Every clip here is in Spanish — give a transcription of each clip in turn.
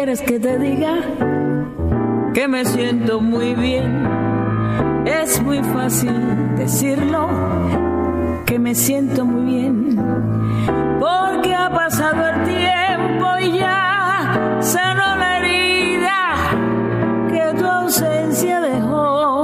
quieres que te diga? Que me siento muy bien. Es muy fácil decirlo, que me siento muy bien, porque ha pasado el tiempo y ya sanó la herida que tu ausencia dejó.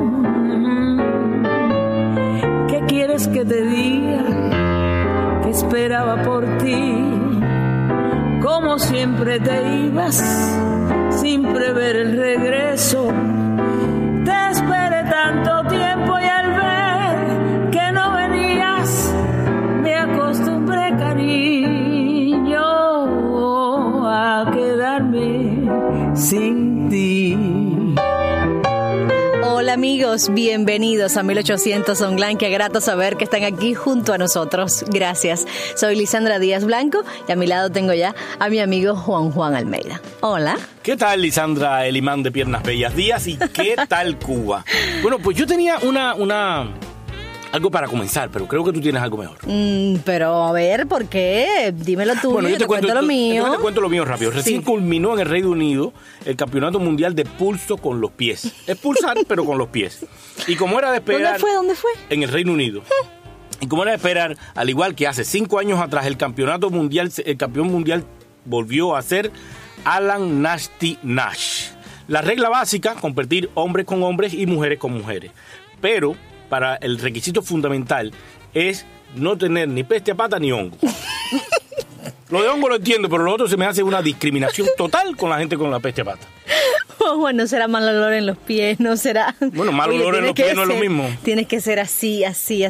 ¿Qué quieres que te diga? Que esperaba por ti, como siempre te ibas sin prever el regreso. Te esperé tanto tiempo y al ver que no venías me acostumbré, cariño, a quedarme sin ti. Hola amigos, bienvenidos a 1800 Online. Qué grato saber que están aquí junto a nosotros. Gracias. Soy Lisandra Díaz Blanco y a mi lado tengo ya a mi amigo Juan Almeida. Hola. ¿Qué tal, Lisandra, el imán de piernas bellas Díaz? ¿Y qué tal Cuba? Bueno, pues yo tenía algo para comenzar, pero creo que tú tienes algo mejor. Pero a ver, ¿por qué? Dímelo tú, bueno, yo te cuento lo mío. Yo te cuento lo mío rápido. Recién culminó en el Reino Unido el Campeonato Mundial de Pulso con los pies. Es pulsar, pero con los pies. Y como era de esperar... ¿Dónde fue? En el Reino Unido. Y como era de esperar, al igual que hace 5 años atrás, el campeón mundial volvió a ser Alan Nasty Nash. La regla básica, competir hombres con hombres y mujeres con mujeres. Pero para el requisito fundamental es no tener ni peste a pata ni hongo. Lo de hongo lo entiendo, pero lo otro se me hace una discriminación total con la gente con la peste a pata. Bueno, será mal olor en los pies, no será... Bueno, mal olor en los pies no es lo mismo. Tienes que ser así.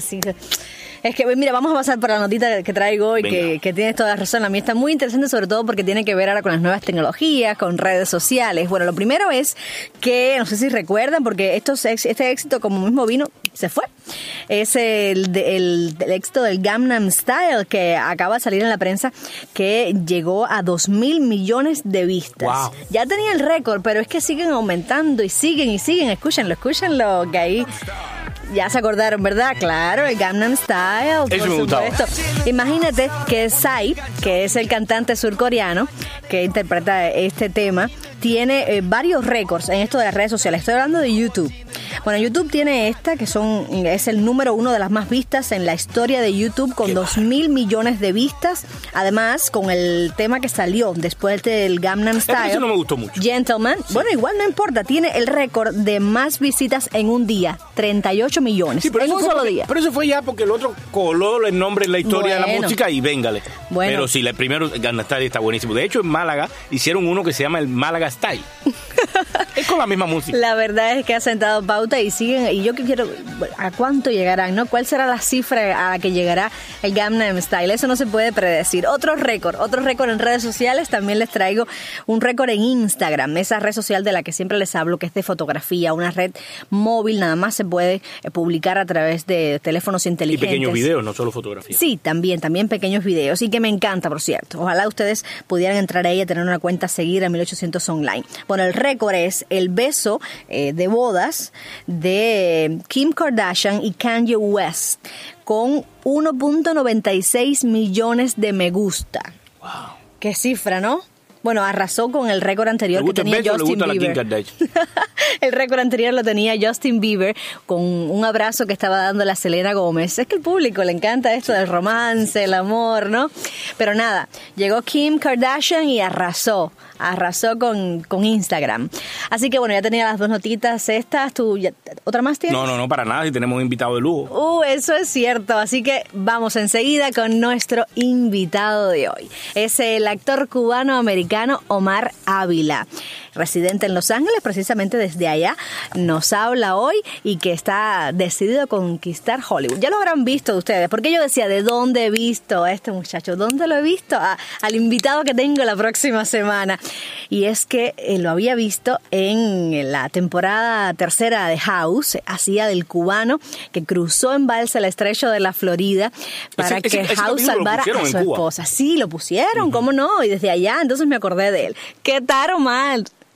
Es que, mira, vamos a pasar por la notita que traigo hoy, que tienes toda la razón. A mí está muy interesante, sobre todo porque tiene que ver ahora con las nuevas tecnologías, con redes sociales. Bueno, lo primero es que, no sé si recuerdan, porque este éxito, como mismo vino, se fue. Es el éxito del Gangnam Style, que acaba de salir en la prensa, que llegó a 2.000 millones de vistas. Wow. Ya tenía el récord, pero es que siguen aumentando y siguen. Escúchenlo, que ahí... Ya se acordaron, ¿verdad? Claro, el Gangnam Style, por supuesto. Imagínate que Psy, que es el cantante surcoreano que interpreta este tema, tiene varios récords en esto de las redes sociales. Estoy hablando de YouTube. Bueno, YouTube tiene es el número 1 de las más vistas en la historia de YouTube, con 2.000 millones de vistas. Además, con el tema que salió después del Gangnam Style. Eso no me gustó mucho. Gentleman. Sí. Bueno, igual no importa. Tiene el récord de más visitas en un día. 38 millones. Sí, en un solo día. Pero eso fue ya porque el otro coló el nombre en la historia de la música y véngale. Bueno. Pero sí, el primero, Gangnam Style, está buenísimo. De hecho, en Málaga hicieron uno que se llama el Málaga Style. Es con la misma música. La verdad es que ha sentado pauta y siguen. Y yo que quiero, ¿a cuánto llegarán? ¿No? ¿Cuál será la cifra a la que llegará el Gangnam Style? Eso no se puede predecir. Otro récord en redes sociales. También les traigo un récord en Instagram, esa red social de la que siempre les hablo, que es de fotografía, una red móvil. Nada más se puede publicar a través de teléfonos inteligentes. Y pequeños videos, no solo fotografías. Sí, también pequeños videos. Y que me encanta, por cierto. Ojalá ustedes pudieran entrar ahí a tener una cuenta, seguir a 1800 Online. Bueno, el récord es el beso de bodas de Kim Kardashian y Kanye West, con 1.96 millones de me gusta. Wow. Qué cifra, ¿no? Bueno, arrasó con el récord anterior que tenía Justin Bieber. El récord anterior lo tenía Justin Bieber con un abrazo que estaba dando la Selena Gómez. Es que al público le encanta esto del romance, el amor, ¿no? Pero nada, llegó Kim Kardashian y arrasó con Instagram. Así que bueno, ya tenía las dos notitas estas. ¿Tú otra más tienes? No, para nada, si tenemos un invitado de lujo. Eso es cierto. Así que vamos enseguida con nuestro invitado de hoy. Es el actor cubano-americano Omar Ávila, residente en Los Ángeles. Precisamente desde allá nos habla hoy y que está decidido a conquistar Hollywood. Ya lo habrán visto ustedes, porque yo decía, ¿de dónde he visto a este muchacho? ¿Dónde lo he visto? Al invitado que tengo la próxima semana. Y es que lo había visto en la temporada tercera de House. Hacía del cubano que cruzó en balsa el estrecho de la Florida para que House salvara a su esposa. Sí, lo pusieron, ¿cómo no? Y desde allá entonces me acordé de él. ¿Qué tal, Omar?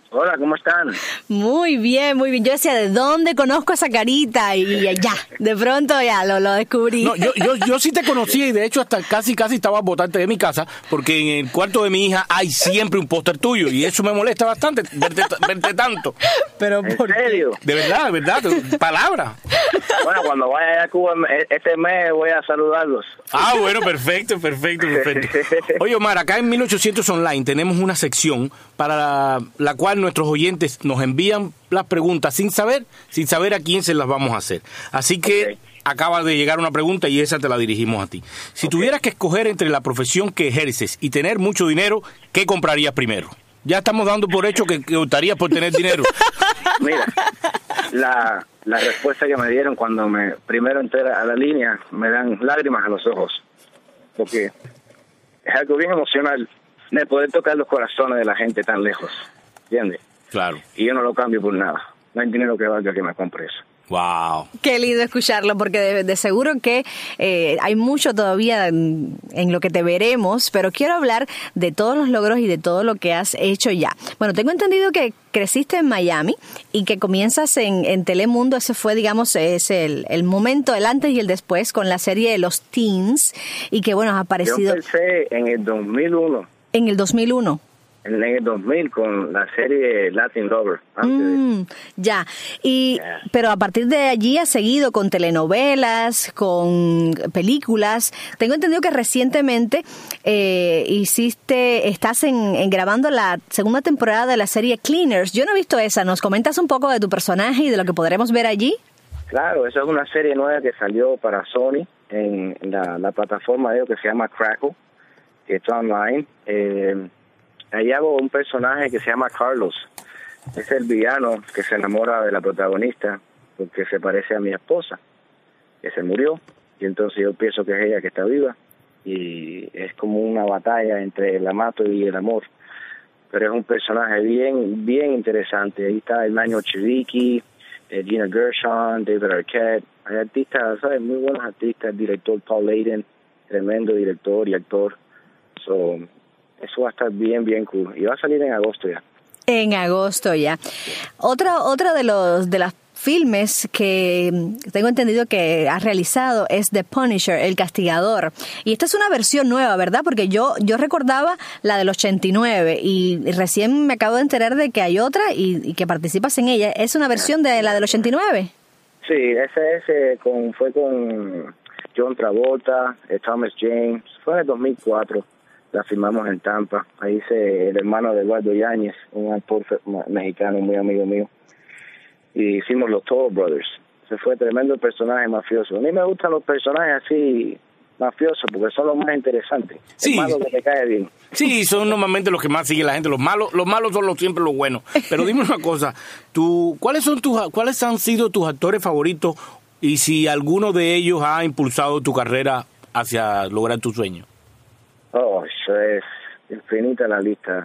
Hola, ¿cómo están? Muy bien, muy bien. Yo decía, ¿de dónde conozco esa carita? Y ya, de pronto ya lo descubrí. No, yo sí te conocía y de hecho hasta casi estaba botante de mi casa porque en el cuarto de mi hija hay siempre un póster tuyo y eso me molesta bastante, verte tanto. Pero ¿En serio? De verdad, palabra. Bueno, cuando vaya a Cuba este mes voy a saludarlos. Ah, bueno, perfecto. Oye, Omar, acá en 1800 Online tenemos una sección para la cual nuestros oyentes nos envían las preguntas sin saber a quién se las vamos a hacer. Así que acaba de llegar una pregunta y esa te la dirigimos a ti. Si tuvieras que escoger entre la profesión que ejerces y tener mucho dinero, ¿qué comprarías primero? Ya estamos dando por hecho que optarías por tener dinero. Mira, la respuesta que me dieron cuando me primero entré a la línea me dan lágrimas a los ojos, porque es algo bien emocional de poder tocar los corazones de la gente tan lejos, ¿entiendes? Claro. Y yo no lo cambio por nada. No hay dinero que valga que me compre eso. Wow. Qué lindo escucharlo, porque de seguro que hay mucho todavía en lo que te veremos, pero quiero hablar de todos los logros y de todo lo que has hecho ya. Bueno, tengo entendido que creciste en Miami y que comienzas en Telemundo. Ese fue, digamos, es el momento, el antes y el después con la serie de los Teens y que, bueno, has aparecido... Yo empecé en el 2001. En el 2001. En el 2000 con la serie Latin Lover. Ya, pero a partir de allí has seguido con telenovelas, con películas. Tengo entendido que recientemente estás grabando la segunda temporada de la serie Cleaners. Yo no he visto esa. ¿Nos comentas un poco de tu personaje y de lo que podremos ver allí? Claro, esa es una serie nueva que salió para Sony en la plataforma de ellos que se llama Crackle, que está online. Ahí hago un personaje que se llama Carlos. Es el villano que se enamora de la protagonista porque se parece a mi esposa, que se murió, y entonces yo pienso que es ella que está viva, y es como una batalla entre el amato y el amor. Pero es un personaje bien interesante. Ahí está el Naño Chiviki, Gina Gershon, David Arquette. Hay artistas, ¿sabes? Muy buenos artistas. El director Paul Layden, tremendo director y actor. Eso va a estar bien cool. Y va a salir en agosto ya. En agosto ya. Otra de las filmes que tengo entendido que has realizado es The Punisher, El Castigador. Y esta es una versión nueva, ¿verdad? Porque yo recordaba la del 89 y recién me acabo de enterar de que hay otra y que participas en ella. ¿Es una versión de la del 89? Sí, ese fue con John Travolta, Thomas James. Fue en el 2004. La filmamos en Tampa. Ahí hice el hermano de Eduardo Yáñez, un actor mexicano muy amigo mío. Y hicimos los Toll Brothers. Se fue tremendo personaje mafioso. A mí me gustan los personajes así mafiosos porque son los más interesantes. Sí. El malo que te cae bien. Sí, son normalmente los que más sigue la gente. Los malos son siempre los buenos. Pero dime una cosa, ¿cuáles han sido tus actores favoritos y si alguno de ellos ha impulsado tu carrera hacia lograr tu sueño? Oh, eso es infinita la lista.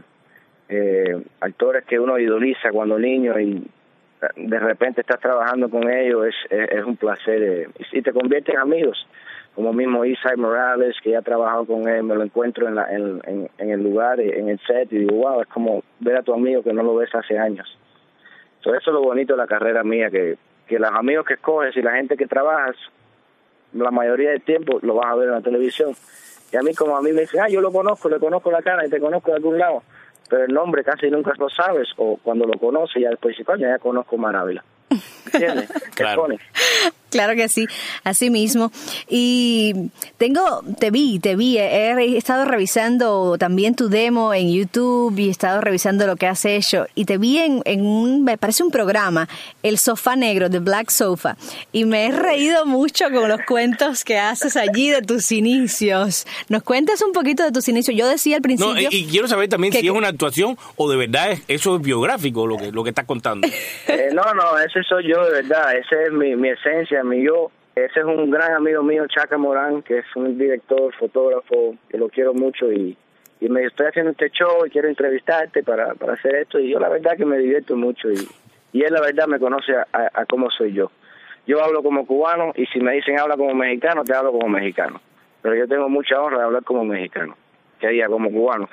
Actores que uno idoliza cuando niño y de repente estás trabajando con ellos, es un placer. Y te conviertes en amigos. Como mismo Isai Morales, que ya he trabajado con él, me lo encuentro en el lugar, en el set, y digo, wow, es como ver a tu amigo que no lo ves hace años. Entonces eso es lo bonito de la carrera mía, que los amigos que escoges y la gente que trabajas, la mayoría del tiempo lo vas a ver en la televisión. Y a mí me dicen, yo le conozco la cara y te conozco de algún lado, pero el nombre casi nunca lo sabes, o cuando lo conoces ya después dices, ya conozco Omar Ávila. ¿Entiendes? Claro. Claro que sí, así mismo. Y te vi, he estado revisando también tu demo en YouTube y he estado revisando lo que has hecho y te vi me parece un programa, El Sofá Negro, The Black Sofa, y me he reído mucho con los cuentos que haces allí de tus inicios. ¿Nos cuentas un poquito de tus inicios? Yo decía al principio... No, y quiero saber también si es una actuación o de verdad eso es biográfico lo que estás contando. No, ese soy yo de verdad, esa es mi esencia, mi yo. Ese es un gran amigo mío, Chaca Morán, que es un director, fotógrafo, que lo quiero mucho y me estoy haciendo este show y quiero entrevistarte para hacer esto y yo la verdad que me divierto mucho y él la verdad me conoce a cómo soy yo. Yo hablo como cubano y si me dicen habla como mexicano, te hablo como mexicano. Pero yo tengo mucha honra de hablar como mexicano. que haría como cubano.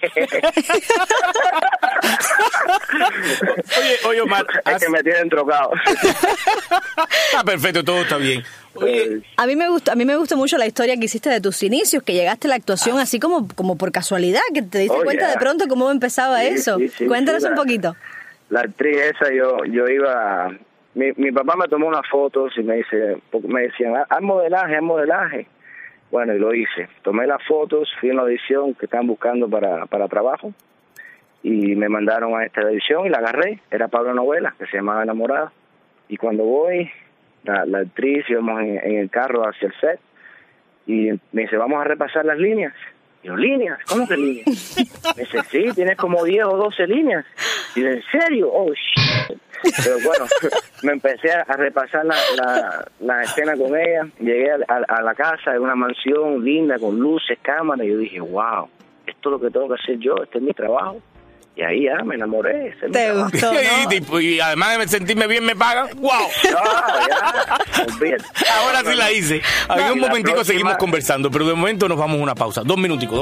Oye, Omar. Es que me tienen trocado. Perfecto, todo está bien. Oye, a mí me gustó mucho la historia que hiciste de tus inicios, que llegaste a la actuación así como por casualidad, que te diste cuenta de pronto cómo empezaba eso. Cuéntanos un poquito. La actriz esa, yo iba... Mi papá me tomó unas fotos y me decían, haz modelaje. Bueno, y lo hice. Tomé las fotos, fui a una audición que estaban buscando para trabajo y me mandaron a esta audición y la agarré. Era para una novela que se llamaba Enamorada. Y cuando voy, la actriz, íbamos en el carro hacia el set y me dice, vamos a repasar las líneas. Y yo, ¿líneas? ¿Cómo que líneas? Me dice, sí, tienes como 10 o 12 líneas. Y yo, ¿en serio? Oh, shit. Pero bueno, me empecé a repasar la escena con ella. Llegué a la casa, en una mansión linda, con luces, cámaras, y yo dije, wow, esto es lo que tengo que hacer yo, este es mi trabajo. Y ahí ya me enamoré. ¿Te gustó, no? Y además de sentirme bien, me pagan. ¡Wow! Ahora sí la hice. En un momentico seguimos conversando, pero de momento nos vamos a una pausa. 2 minuticos.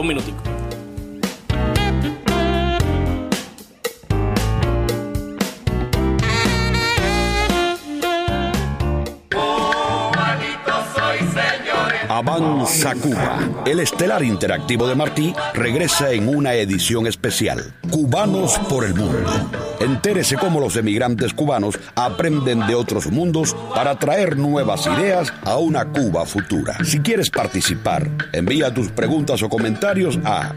Avanza Cuba. El estelar interactivo de Martí regresa en una edición especial. Cubanos por el mundo. Entérese cómo los emigrantes cubanos aprenden de otros mundos para traer nuevas ideas a una Cuba futura. Si quieres participar, envía tus preguntas o comentarios a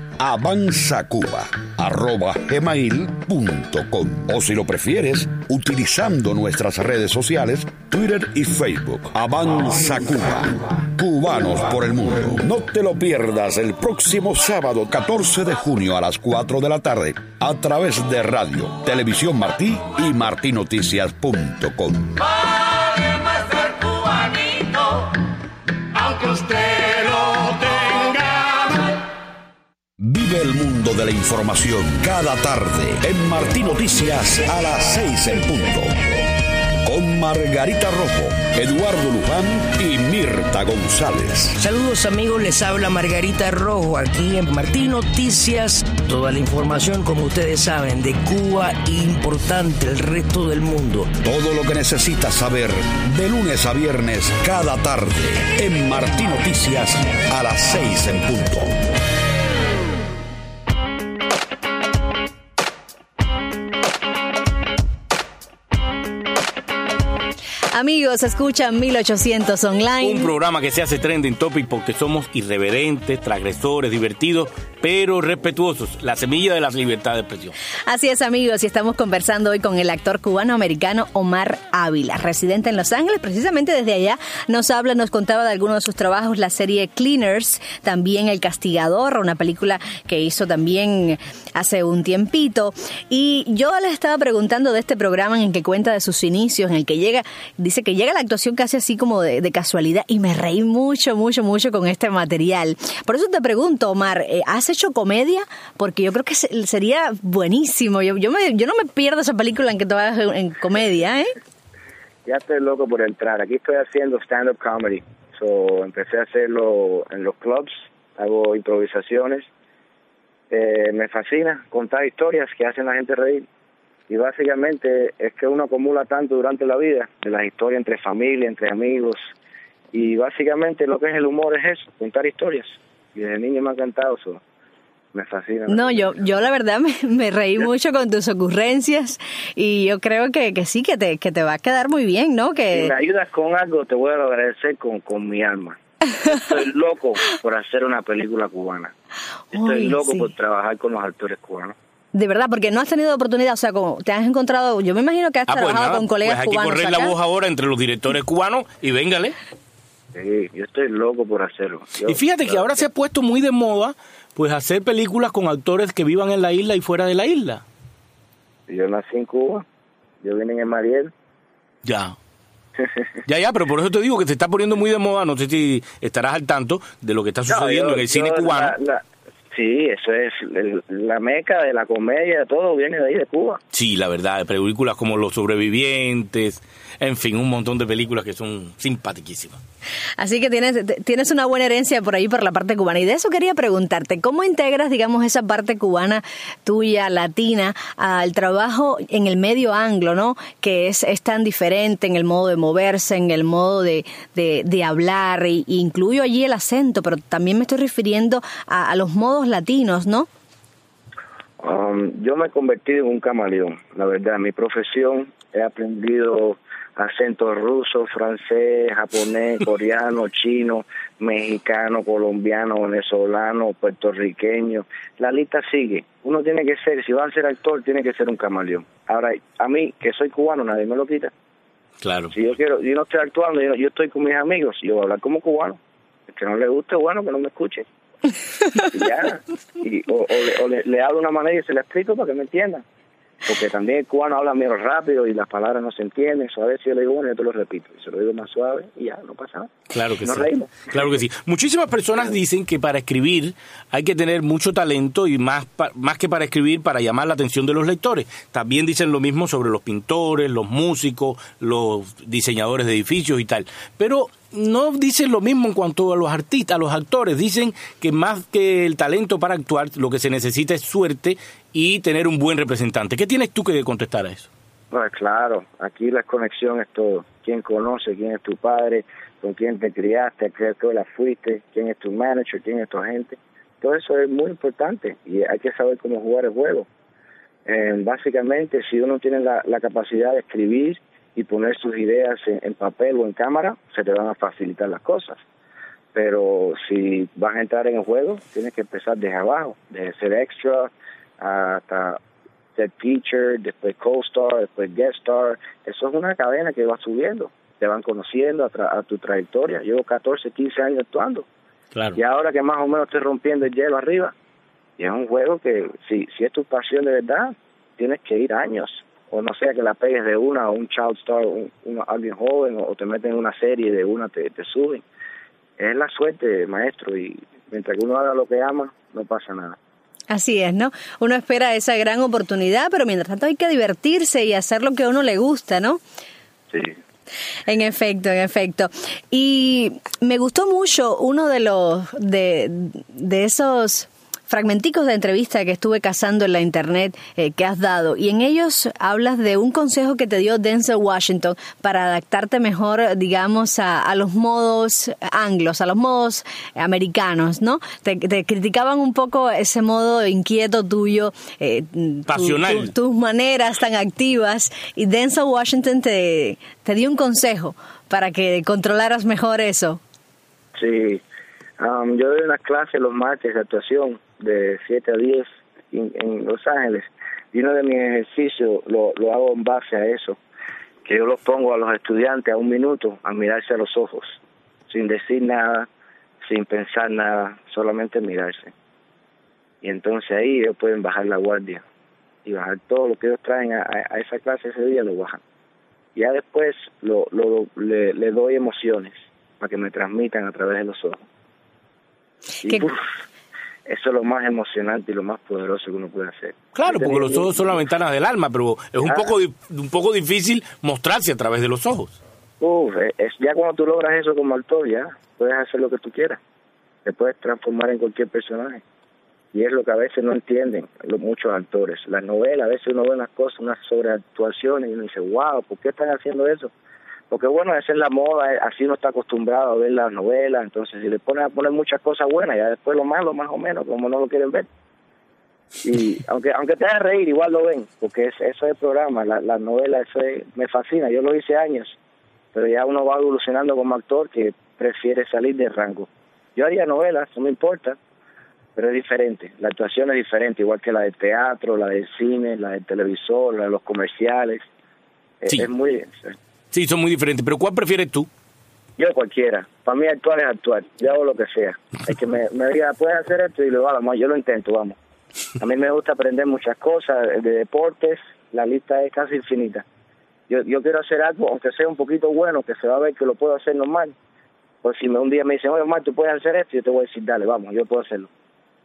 avanzacuba@gmail.com, o si lo prefieres, utilizando nuestras redes sociales, Twitter y Facebook. Avanza Cuba. Cubanos por el mundo. No te lo pierdas el próximo sábado 14 de junio a las 4 de la tarde a través de Radio, Televisión Martí y martinoticias.com. Aunque usted lo tenga. Vive el mundo de la información cada tarde en Martí Noticias a las 6 en punto. Con Margarita Rojo, Eduardo Luján y Mirta González. Saludos amigos, les habla Margarita Rojo aquí en Martí Noticias. Toda la información, como ustedes saben, de Cuba importante el resto del mundo. Todo lo que necesitas saber de lunes a viernes cada tarde en Martí Noticias a las 6 en punto. Amigos, escuchan 1800 Online. Un programa que se hace trending topic porque somos irreverentes, transgresores, divertidos, pero respetuosos. La semilla de la libertad de expresión. Así es, amigos, y estamos conversando hoy con el actor cubano-americano Omar Ávila, residente en Los Ángeles. Precisamente desde allá nos contaba de algunos de sus trabajos, la serie Cleaners, también El Castigador, una película que hizo también hace un tiempito. Y yo les estaba preguntando de este programa en el que cuenta de sus inicios, en el que dice que llega la actuación casi así como de casualidad, y me reí mucho con este material. Por eso te pregunto, Omar, ¿has hecho comedia? Porque yo creo que sería buenísimo. Yo no me pierdo esa película en que tú hagas en comedia, ¿eh? Ya estoy loco por entrar. Aquí estoy haciendo stand-up comedy. Empecé a hacerlo en los clubs, hago improvisaciones. Me fascina contar historias que hacen a la gente reír. Y básicamente es que uno acumula tanto durante la vida, de las historias entre familia, entre amigos. Y básicamente lo que es el humor es eso, contar historias. Y desde niño me ha encantado eso. Me fascina. No, yo la verdad me reí mucho con tus ocurrencias, y yo creo que sí, que te va a quedar muy bien, ¿no? Que... Si me ayudas con algo, te voy a agradecer con mi alma. Estoy loco por hacer una película cubana. Estoy loco por trabajar con los actores cubanos. De verdad, porque no has tenido oportunidad, o sea, como te has encontrado, yo me imagino que has trabajado con colegas cubanos. Pues hay que correr la voz ahora entre los directores cubanos y véngale. Sí, yo estoy loco por hacerlo. Y fíjate que ahora se ha puesto muy de moda, pues, hacer películas con actores que vivan en la isla y fuera de la isla. Yo nací en Cuba, yo vine en Mariel. Ya, pero por eso te digo que se está poniendo muy de moda. No sé si estarás al tanto de lo que está sucediendo en el cine cubano. Sí, eso es la meca de la comedia, todo viene de ahí, de Cuba. Sí, la verdad, películas como Los Sobrevivientes, en fin, un montón de películas que son simpaticísimas. Así que tienes una buena herencia por ahí, por la parte cubana. Y de eso quería preguntarte, ¿cómo integras, digamos, esa parte cubana tuya, latina, al trabajo en el medio anglo, ¿no? Que es tan diferente en el modo de moverse, en el modo de hablar, y incluyo allí el acento, pero también me estoy refiriendo a los modos latinos, ¿no? Yo me he convertido en un camaleón, la verdad. Mi profesión, he aprendido acentos ruso, francés, japonés, coreano, chino, mexicano, colombiano, venezolano, puertorriqueño. La lista sigue. Uno tiene que ser, si va a ser actor, tiene que ser un camaleón. Ahora, a mí, que soy cubano, nadie me lo quita. Claro. Si yo no estoy actuando, yo estoy con mis amigos, yo voy a hablar como cubano. El que no le guste, bueno, que no me escuche. Y ya. O le hablo de una manera y se la explico para que me entiendan. Porque también el cubano habla medio rápido y las palabras no se entienden. A veces yo le digo uno y yo te lo repito. Y se lo digo más suave y ya, no pasa nada. Claro que Nos sí. reímos. Claro que sí. Muchísimas personas dicen que para escribir hay que tener mucho talento y más que para escribir, para llamar la atención de los lectores. También dicen lo mismo sobre los pintores, los músicos, los diseñadores de edificios y tal. Pero no dicen lo mismo en cuanto a los artistas, a los actores. Dicen que más que el talento para actuar, lo que se necesita es suerte y tener un buen representante. ¿Qué tienes tú que contestar a eso? Pues claro, aquí la conexión es todo. ¿Quién conoce? ¿Quién es tu padre? ¿Con quién te criaste? ¿A qué escuela fuiste? ¿Quién es tu manager? ¿Quién es tu agente? Todo eso es muy importante y hay que saber cómo jugar el juego. Básicamente, si uno tiene la capacidad de escribir y poner sus ideas en papel o en cámara, se te van a facilitar las cosas. Pero si vas a entrar en el juego, tienes que empezar desde abajo, de ser extra hasta ser teacher, después co-star, después guest star. Eso es una cadena que va subiendo. Te van conociendo a tu trayectoria. Llevo 14, 15 años actuando. Claro. Y ahora que más o menos estoy rompiendo el hielo arriba, y es un juego que si es tu pasión de verdad, tienes que ir años. O no sea que la pegues de una, o un child star, alguien joven, o te meten en una serie de una, te suben. Es la suerte, maestro, y mientras que uno haga lo que ama, no pasa nada. Así es, ¿no? Uno espera esa gran oportunidad, pero mientras tanto hay que divertirse y hacer lo que a uno le gusta, ¿no? Sí. En efecto. Y me gustó mucho uno de esos fragmenticos de entrevista que estuve cazando en la internet que has dado, y en ellos hablas de un consejo que te dio Denzel Washington para adaptarte mejor, digamos, a los modos anglos, a los modos americanos, ¿no? Te criticaban un poco ese modo inquieto tuyo, pasional, tus maneras tan activas, y Denzel Washington te dio un consejo para que controlaras mejor eso. Sí. Yo doy unas clases los martes de actuación de 7 a 10 en Los Ángeles, y uno de mis ejercicios lo hago en base a eso, que yo los pongo a los estudiantes a 1 minuto a mirarse a los ojos, sin decir nada, sin pensar nada, solamente mirarse. Y entonces ahí ellos pueden bajar la guardia y bajar todo lo que ellos traen a esa clase ese día, lo bajan. Ya después le doy emociones para que me transmitan a través de los ojos. Y eso es lo más emocionante y lo más poderoso que uno puede hacer. Claro, porque los ojos son la ventana del alma, pero es un poco difícil mostrarse a través de los ojos. Ya cuando tú logras eso como actor, ya puedes hacer lo que tú quieras. Te puedes transformar en cualquier personaje. Y es lo que a veces no entienden muchos actores. Las novelas, a veces uno ve unas cosas, unas sobreactuaciones, y uno dice, wow, ¿por qué están haciendo eso? Porque bueno, esa es la moda, así uno está acostumbrado a ver las novelas, entonces si le ponen a poner muchas cosas buenas, ya después lo malo más o menos, como no lo quieren ver. Y aunque te haga reír, igual lo ven, porque eso es el programa, la novela, me fascina, yo lo hice años, pero ya uno va evolucionando como actor que prefiere salir del rango. Yo haría novelas, no me importa, pero es diferente, la actuación es diferente, igual que la del teatro, la del cine, la del televisor, la de los comerciales, sí. Es muy... Sí, son muy diferentes, pero ¿cuál prefieres tú? Yo cualquiera. Para mí actuar es actuar. Yo hago lo que sea. Es que me diga, puedes hacer esto y lo hago. Yo lo intento, vamos. A mí me gusta aprender muchas cosas de deportes. La lista es casi infinita. Yo quiero hacer algo, aunque sea un poquito bueno, que se va a ver que lo puedo hacer normal. Pues si un día me dicen, oye, Omar, tú puedes hacer esto, yo te voy a decir, dale, vamos, yo puedo hacerlo.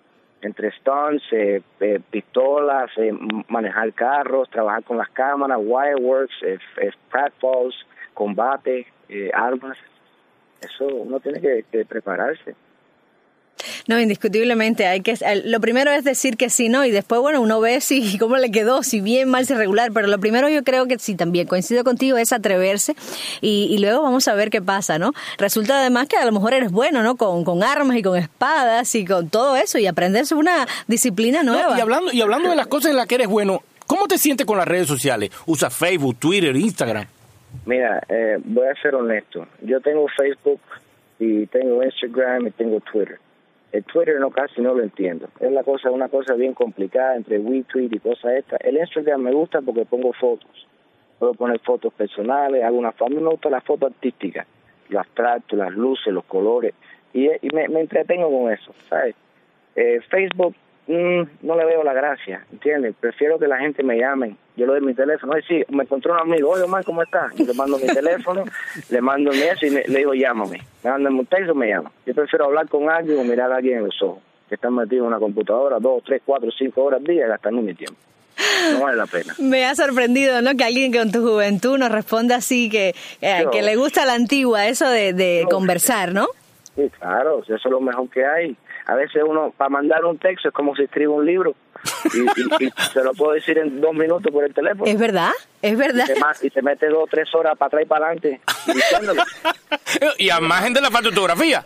entre stunts, pistolas, manejar carros, trabajar con las cámaras, wireworks, pratfalls, combate, armas. Eso uno tiene que prepararse. No, indiscutiblemente lo primero es decir que sí, ¿no? Y después, bueno, uno ve si cómo le quedó, si bien, mal, si regular, pero lo primero yo creo que sí, también coincido contigo, es atreverse y luego vamos a ver qué pasa, ¿no? Resulta además que a lo mejor eres bueno, ¿no? Con armas y con espadas y con todo eso y aprenderse una disciplina nueva. No, y hablando de las cosas en las que eres bueno, ¿cómo te sientes con las redes sociales? ¿Usas Facebook, Twitter, Instagram? Mira, voy a ser honesto. Yo tengo Facebook y tengo Instagram y tengo Twitter. El Twitter casi no lo entiendo. Es una cosa bien complicada entre retweet y cosas estas. El Instagram me gusta porque pongo fotos. Puedo poner fotos personales, hago una foto. A mí me gusta la foto artística, lo abstracto, las luces, los colores. Y me entretengo con eso, ¿sabes? Facebook no le veo la gracia, ¿entiendes? Prefiero que la gente me llame. Yo le doy mi teléfono. Oye, sí, me encontré un amigo. Oye, Omar, ¿cómo estás? Yo le mando mi teléfono, le mando mi eso y le digo, llámame. Me mandan un texto, me llama. Yo prefiero hablar con alguien o mirar a alguien en los ojos. Que están metidos en una computadora 2, 3, 4, 5 horas al día gastando mi tiempo. No vale la pena. Me ha sorprendido, ¿no? Que alguien con tu juventud nos responda así, que le gusta la antigua, eso de conversar, ¿no? Sí, claro, eso es lo mejor que hay. A veces uno, para mandar un texto, es como si escribe un libro. Y se lo puedo decir en 2 minutos por el teléfono. Es verdad. Y te mete 2 o 3 horas para atrás y para adelante diciéndolo. Y a más gente le falta ortografía.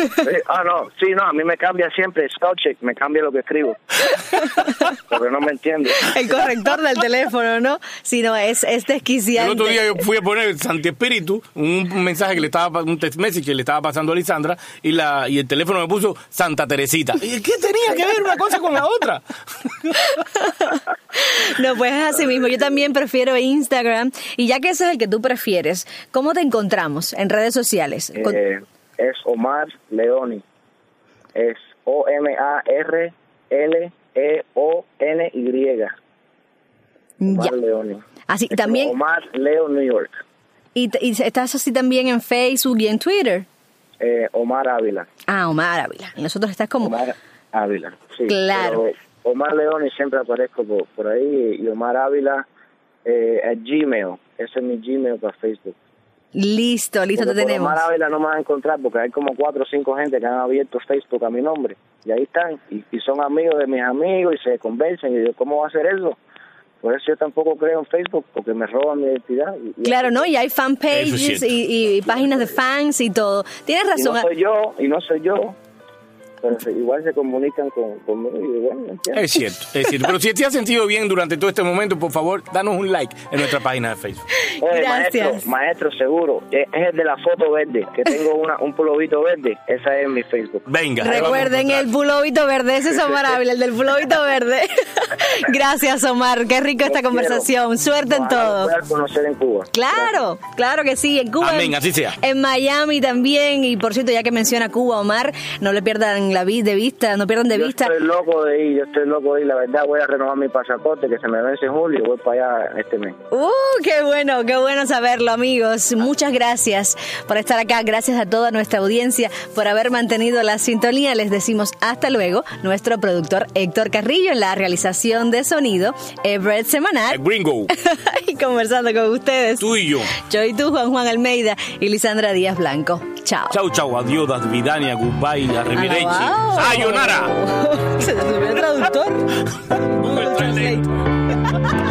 No, a mí me cambia siempre spell check, me cambia lo que escribo. Porque no me entiende. El corrector del teléfono, ¿no? Sí, no, es desquiciante. El otro día yo fui a poner Santi Espíritu, un mensaje un text message que le estaba pasando a Lisandra, y el teléfono me puso Santa Teresita. ¿Y qué tenía que ver una cosa con la otra? No, pues es así mismo. Yo también prefiero Instagram. Y ya que ese es el que tú prefieres, ¿cómo te encontramos en redes sociales? Es Omar Leoni. Es OmarLeony. Omar Leoni. Así también. Omar Leo New York. ¿Y estás así también en Facebook y en Twitter? Omar Ávila. Omar Ávila. Y nosotros estás como Omar Ávila, sí. Claro. Pero Omar Leoni siempre aparezco por ahí, y Omar Ávila a Gmail. Ese es mi Gmail para Facebook. Listo, te tenemos. Omar Ávila no me vas a encontrar porque hay como 4 o 5 gente que han abierto Facebook a mi nombre. Y ahí están. Y son amigos de mis amigos y se conversan. Y yo, ¿cómo va a hacer eso? Por eso yo tampoco creo en Facebook, porque me roban mi identidad. Claro, ¿no? Y hay fanpages y páginas de fans y todo. Tienes razón. Y no soy yo. Pero igual se comunican conmigo y bueno, es cierto. Pero si te has sentido bien durante todo este momento, por favor, danos un like en nuestra página de Facebook. Oye, maestro, seguro, es el de la foto verde, que tengo un pulovito verde, esa es mi Facebook. Venga. Recuerden el pulovito verde, ese es Omar Ávila, el del pulovito verde. Gracias, Omar, qué rico esta conversación. Suerte en todo. Voy a conocer en Cuba. Claro que sí, en Cuba. Amén, así sea. En Miami también, y por cierto, ya que menciona Cuba, Omar, no le pierdan de vista, no pierdan de vista. Yo estoy loco de ir, la verdad voy a renovar mi pasaporte que se me vence en julio, voy para allá este mes. Qué bueno saberlo, amigos. Muchas gracias por estar acá, gracias a toda nuestra audiencia por haber mantenido la sintonía. Les decimos hasta luego. Nuestro productor Héctor Carrillo en la realización de sonido, Everett Semanal. El gringo. Y conversando con ustedes. Tú y yo. Yo y tú, Juan Almeida y Lisandra Díaz Blanco. Chao. Chao, adiós, vidania, goodbye, arrivederci. Sayonara. Se te subió el traductor. Google Translate.